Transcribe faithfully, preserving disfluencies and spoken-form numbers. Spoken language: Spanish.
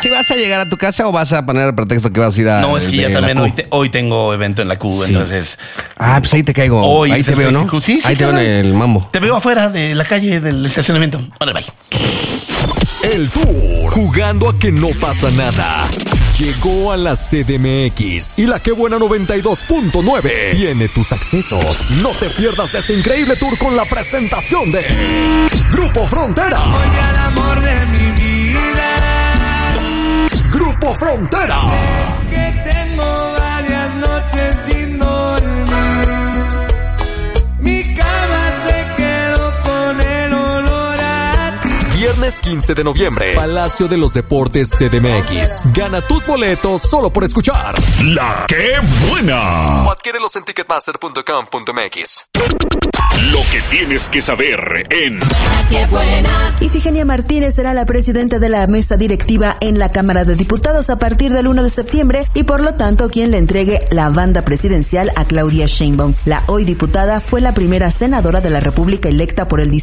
¿Si vas a llegar a tu casa o vas a poner el pretexto que vas a ir a... No, es que ya también hoy, te, hoy tengo evento en la Q, sí. Entonces... Ah, pues ahí te caigo. Hoy ahí te veo, ¿no? Sí, sí, ahí te claro. veo en el mambo. Te veo afuera de la calle del estacionamiento. Órale, bye. El Tour, jugando a que no pasa nada. Llegó a la C D M X y la Qué Buena noventa y dos punto nueve tiene tus accesos. No te pierdas de este increíble tour con la presentación de Grupo Frontera. Soy el amor de mi vida. Grupo Frontera. Es que tengo varias noches sin dormir. Mi cama se quedó con el olor a ti. Viernes quince de noviembre, Palacio de los Deportes C D M X. Gana tus boletos solo por escuchar La Qué Buena. O adquiérelos en ticketmaster punto com punto m x. Lo que tienes que saber en ¡Qué buena! Ifigenia Martínez será la presidenta de la mesa directiva en la Cámara de Diputados a partir del uno de septiembre y por lo tanto quien le entregue la banda presidencial a Claudia Sheinbaum. La hoy diputada fue la primera senadora de la República electa por el